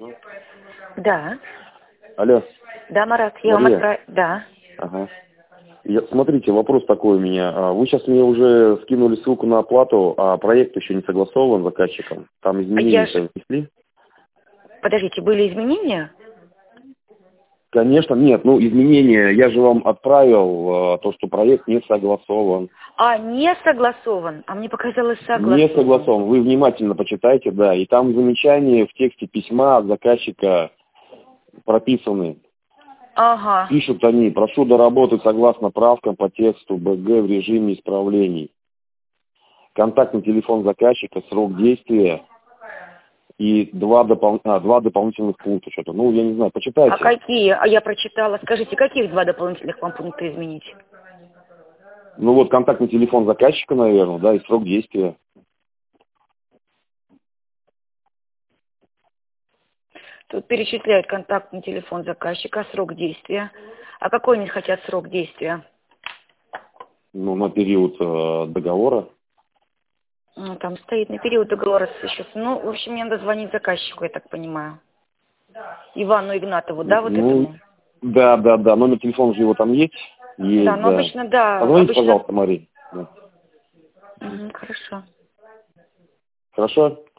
Да. Алло. Да, Марат, я вам отправила. Да. Ага. Смотрите, вопрос такой у меня. Вы сейчас мне уже скинули ссылку на оплату, а проект еще не согласован с заказчиком. Там изменения внесли? Подождите, были изменения? Конечно, нет. Изменения. Я же вам отправил то, что проект не согласован. Не согласован? А мне показалось согласован. Не согласован. Вы внимательно почитайте, да. И там замечания в тексте письма от заказчика прописаны. Ага. Пишут они: прошу доработать согласно правкам по тексту БГ в режиме исправлений. Контактный телефон заказчика, срок действия и два дополнительных пункта. Что-то. Я не знаю, почитайте. А какие? Я прочитала. Скажите, каких 2 дополнительных вам пункта изменить? Контактный телефон заказчика, наверное, да, и срок действия. Тут перечисляют контактный телефон заказчика, срок действия. А какой они хотят срок действия? На период договора. Там стоит на период договора сейчас. В общем, мне надо звонить заказчику, я так понимаю. Ивану Игнатову, да, вот этому? Да. Номер телефона же его там есть? Есть, да. Обычно, да. Позвоните, пожалуйста, Марии. Да. Хорошо. Хорошо?